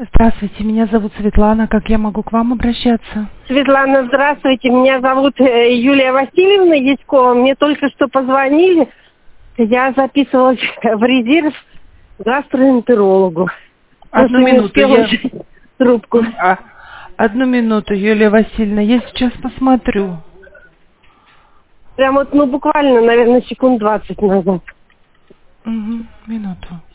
Здравствуйте, меня зовут Светлана. Как я могу к вам обращаться? Светлана, здравствуйте. Меня зовут Юлия Васильевна Яськова. Мне только что позвонили. Я записывалась в резерв к гастроэнтерологу. Одну минуту. Трубку. Одну минуту, Юлия Васильевна. Я сейчас посмотрю. Прям вот, буквально, наверное, секунд 20 назад. Угу, минуту.